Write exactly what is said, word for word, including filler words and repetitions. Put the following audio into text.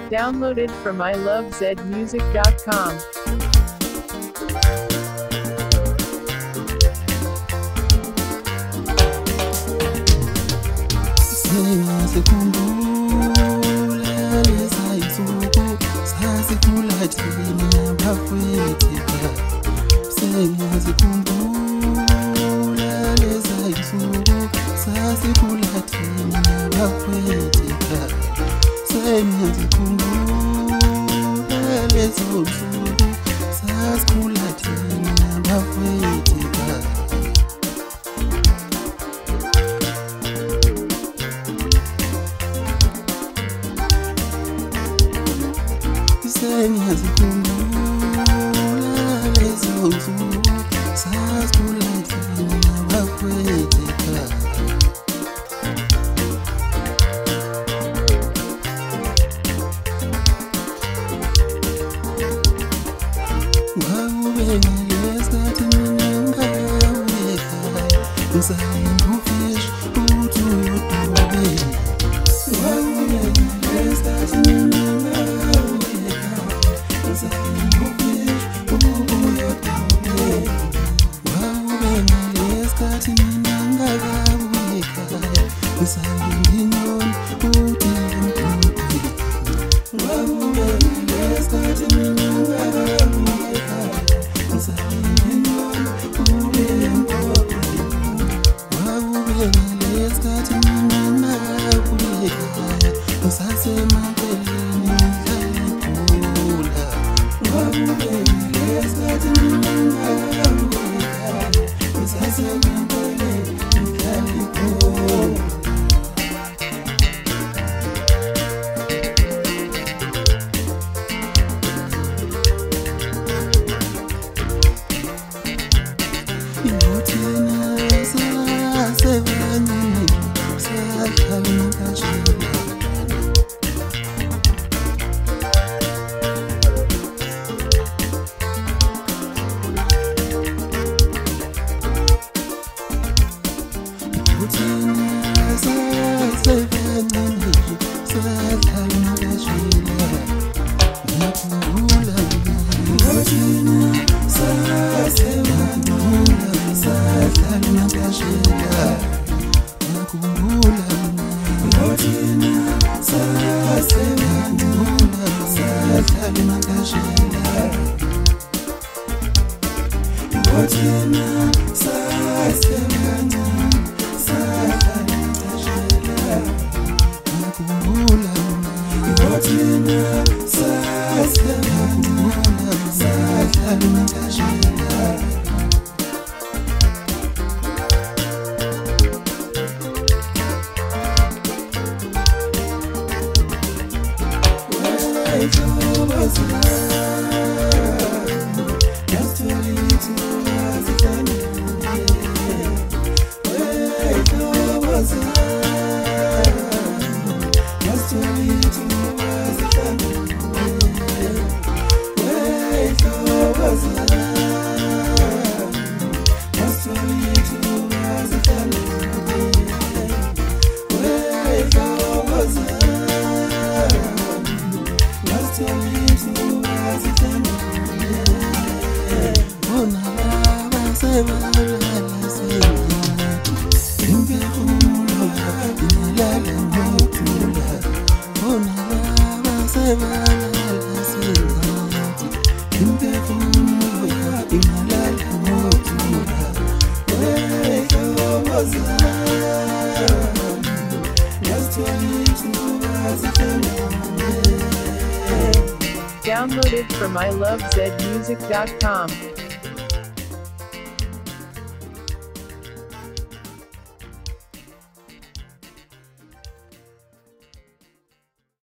Downloaded from i love zed music dot com. Sikhumbula leza izinsuku sasikhula thina bafowethu. Sengiyazikhumbula leza izinsuku sasikhula thina bafowethu. Sengiyazikhumbula lezo zinsuku sasikhula thina bafowethu. Sengiyazikhumbula lezo zinsuku sasikhula thina bafowethu. Ngakube ngaleskhathi mina ngabuye ekhaya, ngizayingufisha ukuthi uyodume. Ngakube ngaleskhathi mina ngabuye ekhaya, ngizayingufisha ukuthi uyodume. Ngakube ngaleskhathi mina ngakabuye ekhaya, ngizayinginyoni ukuthi ngimdume. Ngakube ngaleskhathi mina ngakabuye ekhaya, ngizayinginyoni ukuthi ngimdume. Ngakube ngaleskhathi mina ngakabuye ekhaya, ngisasemakeleni ngidlala ibhola. Ngakube ngaleskhathi mina ngakabuye ekhaya, ngisasemakeleni ngidlala ibhola. Ingothina sasebancane sadlala umankashela. Ingothina sasebancane sadlala umankashela. Ngiyakhumbula ingothina sasebancane sadlala umankashela. Ngiyakhumbula ingothina sasebancane sadlala umankashela. Ingothina sasebancane sadlala umankashela. Ngiyakhumbula ingothina sasebancane sadlala umankashela. Downloaded from i love zed music dot com.